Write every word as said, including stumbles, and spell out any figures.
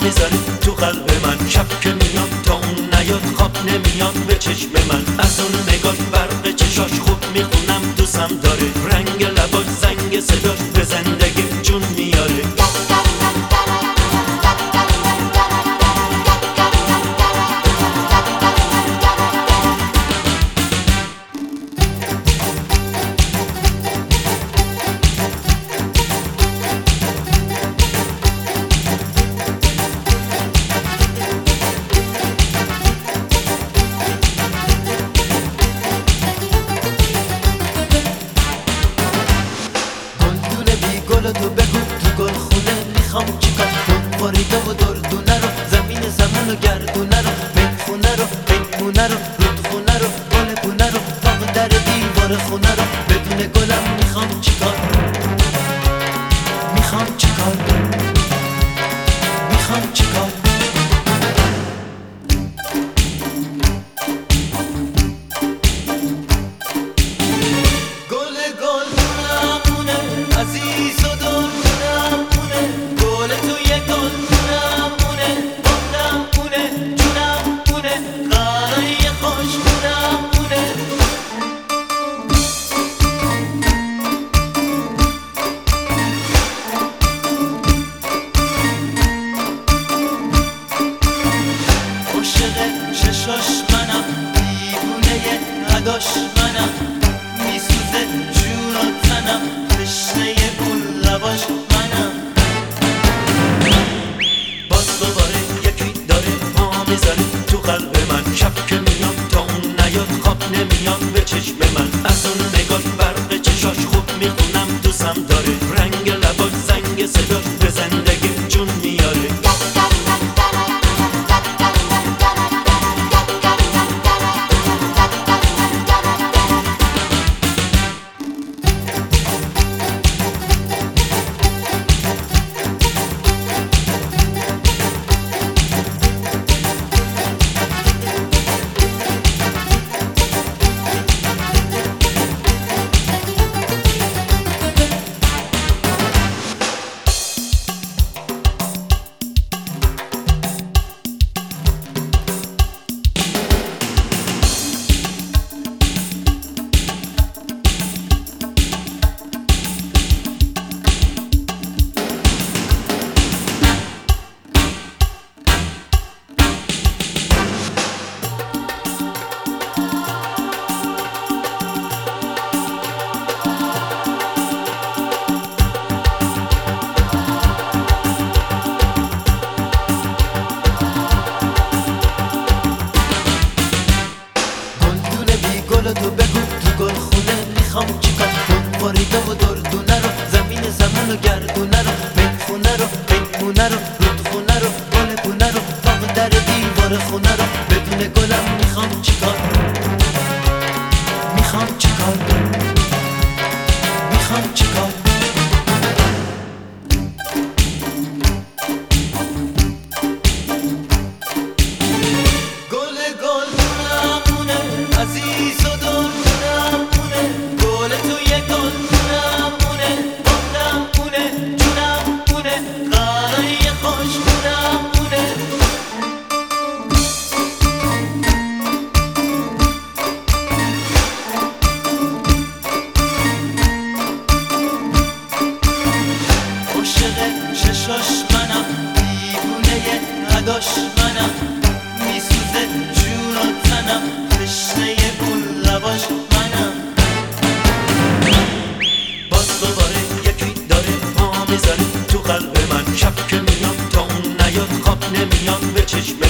میذاری تو قلب من. شب که میاد تا اون نیاد خواب نمیاد به چشم من. از اون نگاه برق چشاش خوب میخونم دوستم داره. رنگ لباش زنگ صداش به زندگی جون میاره. تو بگو تو گل خونه میخوام چیکار کن. باریده و دردونه رو زمین زمان و گردونه رو میخونه رو پیمونه رو رودخونه رو گل بونه رو باغ در دیوار خونه رو بدون گلم میخوام چیکار میخوام چیکار میخوام چیکار گل گل مونه عزیز و دلمونه گل توی گلمونه مونه گلم مونه جونم مونه قرای خوشمونم مونه. عاشق ششاش منم دیوونه نداش منم میسوزه جون و تنم تشنه اون لباش منم. باز دوباره یکی داره پا میذاره تو قلب من. شب که میاد تا اون نیاد خواب نمیاد به چشم من. از اون نگاه برق چشاش خوب میخونم دوستم داره. رنگ لباش زنگ صداش به زندگی جون میاره. تو بگو تو گل خونه میخوام چیکار کن. باریده و دردونه رو زمین زمان و گردونه رو میخونه رو پیمونه رو رودخونه رو گل بونه رو باغ در دیوار خونه رو بدون گلم میخوام چیکار میخوام چیکار میخوام چیکار گل گل مونه عزیز و دلمونه گل توی گلمونه مونه گلم مونه جونم مونه قرای خوشمونم مونه. عاشق ششاش منم دیوونه نداش منم میسوزه جون و تنم تشنه اون لباش منم. باز دوباره یکی داره پا میذاره تو قلب من. شب که میاد تا اون نیاد خواب نمیاد به چشم